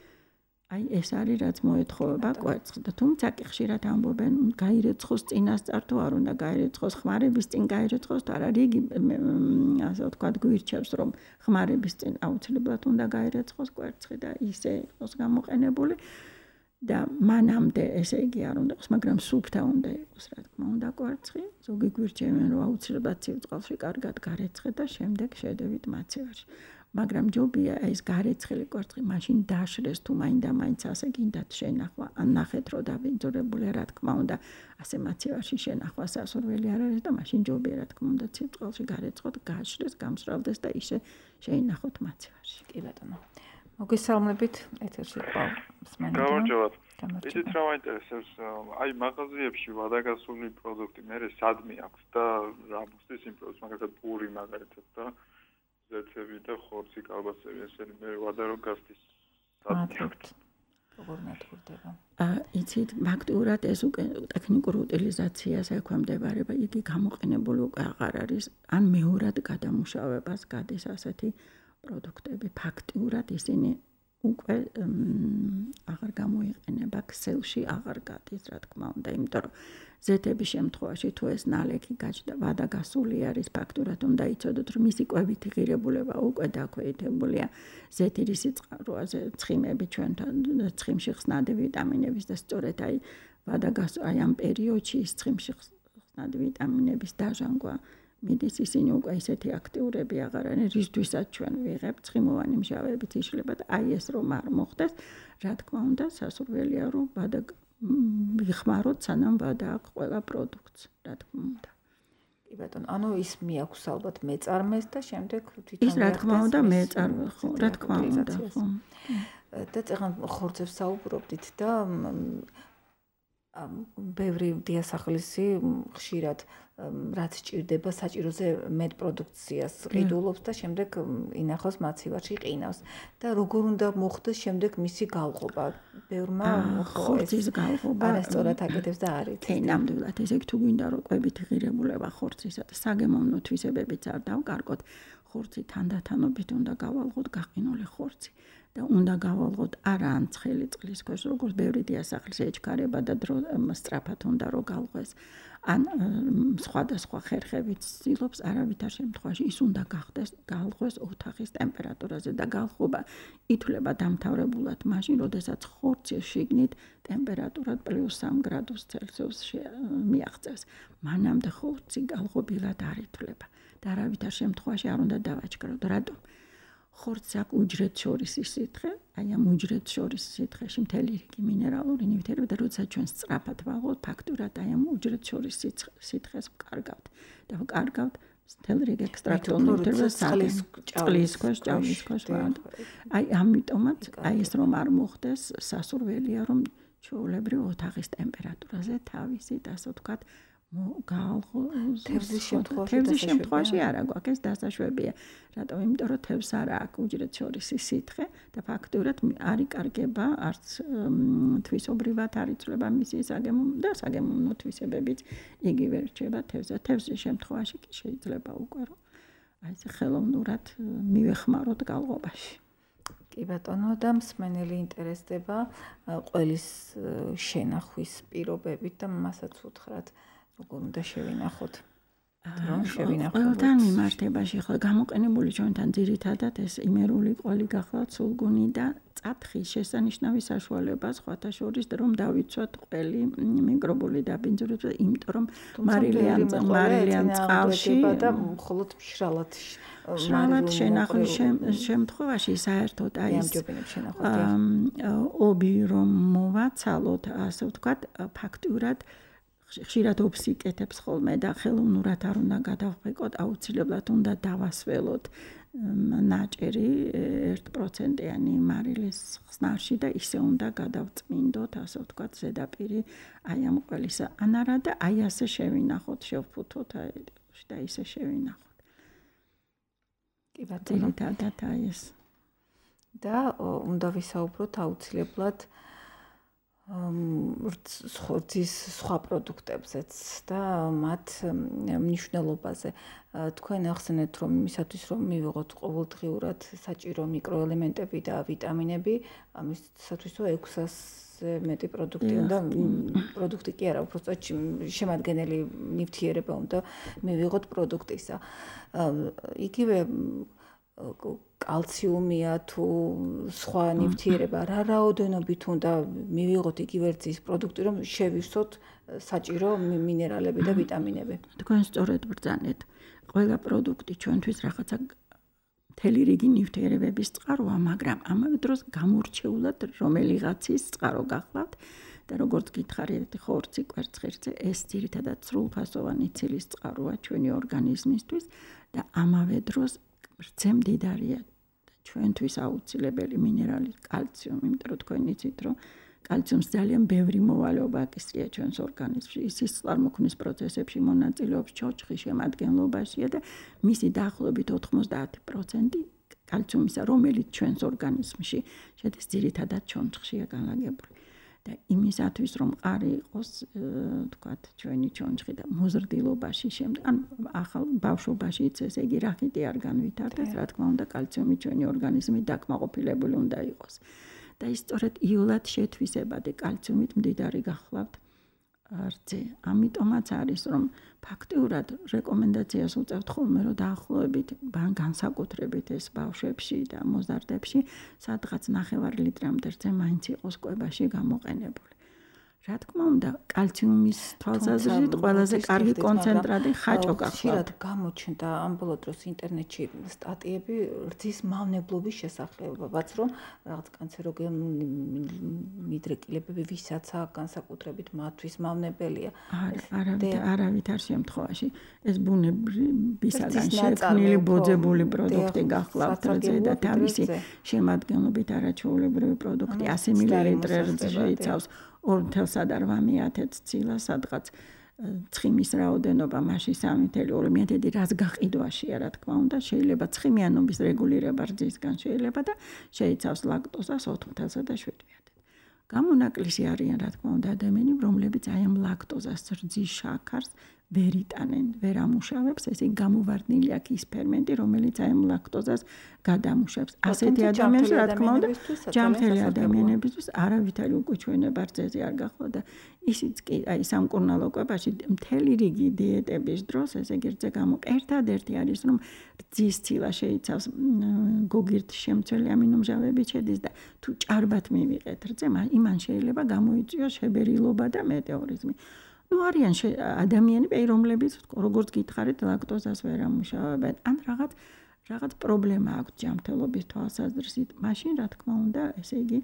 აი ეს არის რაც მოეთხოვება კვერცხს და თუმცა კი ხშირად ამბობენ გაირეცხოს წინასწარ თუ არ უნდა გაირეცხოს ხმარების წინ გაირეცხოს თუ არა რიგი ასე ვთქვათ გვირჩევს რომ ხმარების წინ აუცილებლად უნდა გაირეცხოს კვერცხი და ისე იყოს გამოყენებული და მანამდე ესე იგი არ უნდა იყოს მაგრამ სუფთა უნდა იყოს რა თქმა უნდა კვერცხი ზოგი გვირჩევენ რომ აუცილებლად ცივ-წყალში კარგად გარეცხე და შემდეგ შედევით მაცივარში მაგრამ ჯობია ეს გარეცხილი კვერცხი მაშინ დაშრეს თუ მაინდა-მაინც ასე გინდათ შენახვა ან ნახეთ რომ დაბინძურებულია რა თქმა უნდა ასე მაცივარში შენახვა სასურველი არ არის და მაშინ ჯობია რა თქმა უნდა ცივ-წყალში გარეცხოთ გაშრეს გამსრავლდეს და ისე შეინახოთ მაცივარში კი ბატონო მოგესალმებით ეთერში ყავ მსმენელი გამარჯობათ ისიც რა მაინტერესებს აი მაღაზიებში ვადაგასული პროდუქტი მე სადმი აქვს და რა მოსდის იმ პროდუქტს მაგალითად პური მაგალითად და ზეთები და ხორცი კალბასები ესენი მე ვადარო გასდის მადლობთ როგორ მეთქურდება იცით ფაქტურად ეს უკვე ტექნიკურ უტილიზაციას ექვემდებარება იგი გამოყენებული უკვე აღარ არის ან მეორად გადამუშავებას გადის ასეთი პროდუქტები ფაქტურად ისინი უკვე აღარ გამოიყენება ქსელში აღარ გადის რა თქმა უნდა იმიტომ რომ ზეთების შემთხვევაში თუ ეს ნალექი გაჩნდა ვადაგასული არის ფაქტურად უნდა იცოდოთ რომ მისი კვებითი ღირებულება უკვე დაქვეითებულია ზეთირის სიწყაროაზე ცხიმები ჩვენთან ცხიმში ხსნადი ვიტამინების და სწორედ აი ვადაგასული ამ პერიოდში ცხიმში ხსნადი ვიტამინების დაჟანგვა მიდის ისინი უკვე ისეთი აქტიურები აღარ არის რისთვისაც ჩვენ ვიღებთ ცხიმოვანი მჟავებით იშლება და აი ეს რომ არ მოხდეს რა თქმა უნდა სასურველია რომ ვიხმაროთ სანამ ვადააქვს ყველა პროდუქტს რა თქმა უნდა კი ბატონო ანუ ის მიაქვს ალბათ მეწარმეს და შემდეგ თვითონ ის რა თქმა უნდა მეწარმე ხო რა თქმა უნდა ხო და წეგან ხორცებს საუბრობდით და ბევრი დიასახლისი ხშირად რაც ჭირდება საჭიროზე მეტ პროდუქციას ყიდულობს და შემდეგ ინახავს მაცივარში ყინავს და როგორ უნდა მოხდეს შემდეგ მისი galqoba ბევრმა ხორცის galqoba არასწორად აკეთებს და არის ნამდვილად ესე თუ გვინდა რომ კვებითი ღირებულება ხორცისა და საგემოვნო თვისებებიც არ დავკარგოთ ხორცი თანდათანობით უნდა გავალღოთ გაყინული ხორცი და უნდა გავალღოთ არა ან ცხელი წყლის ქვეშ როგორც ბევრი დიასახლისი ეჩქარება და დრო სწრაფად უნდა რომ galqves ან სხვადასხვა ხერხებით ცდილობს არავითარ შემთხვევაში ის უნდა გახდეს galqves ოთახის ტემპერატურაზე და galqoba ითვლება დამთავრებულად მაშინ როდესაც ხორცი შიგნით ტემპერატურა +3 გრადუს ცელსიუსში მიაღწევს მანამდე ხორცი galqobilad არ ითვლება და არავითარ შემთხვევაში არ უნდა დავაჩქაროთ რატომ ხორცს აქვს უჯრედშორისი სითხე, აი ამ უჯრედშორისი სითხეში მთელი რიგი მინერალური ნივთიერება და როდესაც ჩვენ სწრაფად ვაღოთ, ფაქტურად აი ამ უჯრედშორისი სითხეს ვკარგავთ. და ვკარგავთ მთელი რიგი ექსტრაქტულ ნივთიერებას წყლის ქვეშ, ჭაობის ქვეშ. აი ამიტომაც აი ეს რომ არ მოხდეს, სასურველია რომ ჩვეულებრივ ოთახის ტემპერატურაზე თავისი ასე ვთქვათ თევზის შემთხვევაში არა გვაქვს ეს დასაშვებია. რატომ? იმიტომ რომ თევზს არა აქვს უჯრედშორისი სითხე და ფაქტურად არ იკარგება არც თვისობრივად არ იცვლება მისი საგემოვნო თვისებებიც იგივე რჩება თევზა. თევზის შემთხვევაში კი შეიძლება უკვე რომ აი ეს ხელოვნურად მივეხმაროთ galqobaში. კი ბატონო და მსმენელი ინტერესდება ყველის შენახვის პირობებით და მასაც უთხრათ როგორ უნდა შევინახოთ რომ შევინახოთ ყველთან მიმართებაში ხო გამოყენებული ჩვენთან ძირითადად ეს იმერული ყველი გახლავთ სულგუნი და წათხის შესანიშნავი საშუალება სხვათა შორის რომ დავიცვათ ყველი მიკრობული დაბინძურება იმიტომ რომ მარილიან წყალში და მხოლოდ მშრალად შენახვის შემთხვევაში საერთოდ აი ეს ობი რომ მოვაცალოთ ასე ვთქვათ ფაქტურად ხშირად ოფსიკეთებს ხოლმე და ხელოვნურად არ უნდა გადავყეკოთ, აუცილებლად უნდა დავასველოთ ნაჭერი 1%-იანი მარილის ხსნარში და ისე უნდა გადავწმინდოთ, ასე ვთქვათ, ზედაპირი აი ამ ყველისა. ან არა და აი ასე შევინახოთ, შევფუთოთ და ისე შევინახოთ. კი ბატონო, ძირითადად აი ეს. და უნდა ვისაუბროთ აუცილებლად ხორცის სხვა პროდუქტებზეც და მათ მნიშვნელობაზე. თქვენ ახსენეთ, რომ იმისათვის, რომ მივიღოთ ყოველდღიურად საჭირო მიკროელემენტები და ვიტამინები, ამისათვის 600-ზე მეტი პროდუქტი უნდა, პროდუქტი კი არა, უბრალოდ შემადგენელი ნივთიერება უნდა მივიღოთ პროდუქტისა. იგივე კალციუმია თუ სხვა ნივთიერება, რა რაოდენობით უნდა მივიღოთ იგივე რძის პროდუქტი, რომ შევივსოთ საჭირო მინერალები და ვიტამინები. თქვენ სწორედ ბრძანეთ. ყველა პროდუქტი ჩვენთვის რაღაცა მთელი რიგი ნივთიერებების წყაროა, მაგრამ ამავე დროს გამორჩეულად რომელიღაცის წყარო გახლავთ და როგორც გითხარით, ხორცი, კვერცხერცე, ეს ძირითადად სრულფასოვანი ცილის წყაროა ჩვენი ორგანიზმისთვის და ამავე დროს რძე მდიდარია ჩვენთვის აუცილებელი მინერალი კალციუმი, იმიტომ რომ თქვენ იცით, რომ კალციუმს ძალიან ბევრი მოვალეობა აკისრია ჩვენს ორგანიზმში. ის წყალმოქმნის პროცესებში მონაწილეობს ჩონჩხის შემადგენლობაშია და მისი დაახლოებით 90% კალციუმისა, რომელიც ჩვენს ორგანიზმში შედის, ძირითადად ჩონჩხშია განლაგებული. და იმისათვის, რომ მყარი იყოს, თქვათ, ჩვენი ჩონჩხი და მოზრდილობაში შემდეგ, ან ახალ ბავშვობაშიც ესე იგი რახითი არ განვითარდეს, რა თქმა უნდა, კალციუმი ჩვენი ორგანიზმი დაკმაყოფილებული უნდა იყოს. და ის სწორედ იოლად შეთვისებადი კალციუმით მდიდარი გახლავთ რძე. ამიტომაც არის, რომ ფაქტიურად რეკომენდაციას უწევთ ხოლმე, რომ დაახლოებით განსაკუთრებით ეს ბავშვებში და მოზარდებში სადღაც 9 ლიტრამდე რძე მაინც იყოს კვებაში გამოყენებული. რა თქმა უნდა, კალციუმის თვალსაზრისით ყველაზე კარგი კონცენტრატი ხაჭო გახლავთ. ხშირად გამოჩნდა ამ ბოლო დროს ინტერნეტში სტატიები რძის მავნებლობის შესახებაც, რომ რაღაც კანცეროგენული მიდრეკილებები ვისაც აქვს განსაკუთრებით მათთვის მავნებელია. არავით არ შემთხვევაში. ეს ბუნებისაგან შექმნილი ბოძებული პროდუქტი გახლავთ რძე და თავისი შემადგენლობით არაჩვეულებრივი პროდუქტი 100 მილილიტრი რძეში იცავს 2.8 ცილა, სადღაც ცხიმის რაოდენობა მასში 3.2 რაც გაყიდვაშია, რა თქმა უნდა, შეიძლება ცხიმიანობის რეგულირება რძისგან შეიძლება და შეიცავს ლაქტოზას 4.7. გამონაკლისი არიან, რა თქმა უნდა, ადამიანები, რომლებიც აი ამ ლაქტოზას რძის შაქარს ვერ იტანენ, ვერ ამუშავებს, ესე იგი გამოვარდნილი აქვს ის ფერმენტი, რომელიც აი ამ ლაქტოზას გადამუშავებს. ასეთი ადამიანები, რა თქმა უნდა, ჯანმრთელი ადამიანებისთვის არავითარი უკუჩვენება რძეზე არ გახდა და ისიც კი აი სამკურნალო კვებაში მთელი რიგი დიეტების დროს, ესე იგი რძე ერთადერთი არის, რომ რძის ცილა შეიცავს გოგირდ შემცველი ამინომჟავებით შედის და თუ ჭარბად მივიღეთ რძე, იმან შეიძლება გამოიწვიოს შებერილობა და მეტეორიზმი. ნუ არიან ადამიანები, რომლებიც როგორც გითხარით, ლაქტოზას ვერ ამუშავებენ, ან რაღაც პრობლემა აქვს ჯანმრთელობის თვალსაზრისით. მაშინ, რა თქმა უნდა, ესე იგი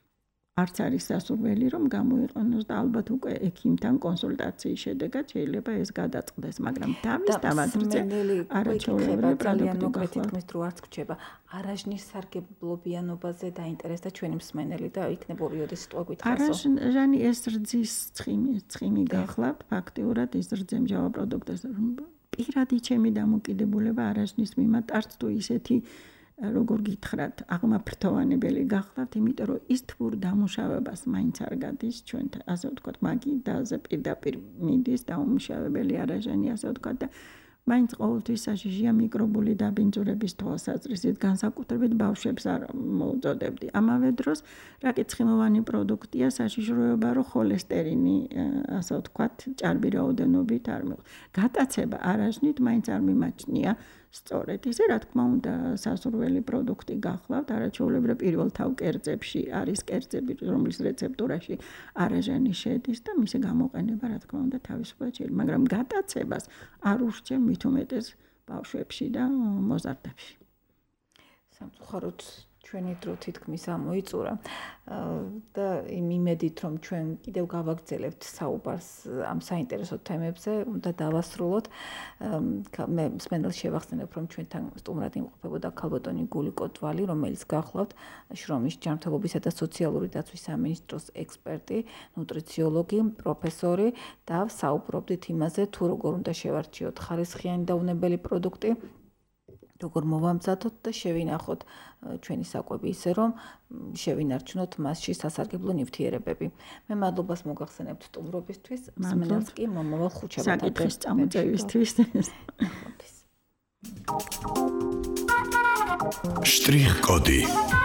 არც არის სასურველი, რომ გამოიყენოს და ალბათ უკვე ექიმთან კონსულტაციის შედეგად შეიძლება ეს გადაწყდეს, მაგრამ თავისთავად რძე არაჩვეულებრივი პროდუქტი გახლავთ. თუ არც გრჩება არაჟნის სარგებლობიანობაზე დაინტერესდა ჩვენი მსმენელი და იქნებ ორიოდი სიტყვა გითხრასო. არაჟანი ეს რძის ცხიმი გახლავთ, ფაქტიურად ის რძემჟავა პროდუქტის პირადი ჩემი დამოკიდებულება არაჟნის მიმართ არც თუ ისეთი როგორ გითხრათ, აღმაფრთოვანებელი გახლავთ, იმიტომ რომ ის თბურ დამუშავებას მაინც არ გადის ჩვენთან, ასე ვთქვათ, მაგიდაზე პირდაპირ მიდის დაუმუშავებელი არაჟანი, ასე ვთქვათ და მაინც ყოველთვის საშიშია მიკრობული დაბინძურების თვალსაზრისით, განსაკუთრებით ბავშვებს არ მოუწოდებდი. ამავე დროს, რაკიცხიმოვანი პროდუქტია საშიშროება, რომ ხოლესტერინი, ასე ვთქვათ, ჭარბი რაოდენობით არ მიიღოს. გატაცება არაჟნით მაინც არ მიმაჩნია სწორედ ისე, რა თქმა უნდა, სასურველი პროდუქტი გახლავთ, არაჩვეულებრივ პირველ თავ კერძებში არის კერძები, რომლის რეცეპტურაში არაჟანი შედის და მისი გამოყენება, რა თქმა უნდა, თავისუფლად შეიძლება, მაგრამ გატაცებას არ ურჩევ მით უმეტეს ბავშვებში და მოზარდებში. სამწუხაროდ ჩვენი დრო თითქმის ამოიწურა და იმ იმედით რომ ჩვენ კიდევ გავაგრძელებთ საუბარს ამ საინტერესო თემებზე, უნდა დავასრულოთ. მე სპენდელს შევახსენებ რომ ჩვენთან სტუმრად იმყოფებოდა ქალბატონი გული კოტვალი, რომელიც გახლავთ შრომის ჯანმრთელობისა და სოციალური დაცვის სამინისტროს ექსპერტი, ნუტრიციოლოგი, პროფესორი და საუბრობდით იმაზე, თუ როგორ უნდა შევარჩიოთ ხარისხიანი და უნებელი პროდუქტი. როგორ მოვამზადოთ და შევინახოთ ჩვენი საკვები ისე რომ შევინარჩუნოთ მასში სასარგებლო ნივთიერებები. მე მადლობას მოგახსენებთ სტუმრობისთვის. სმენელს კი მომავალ ხუთშაბათამდე. საკითხის წამოწევისთვის. შტრიხ კოდი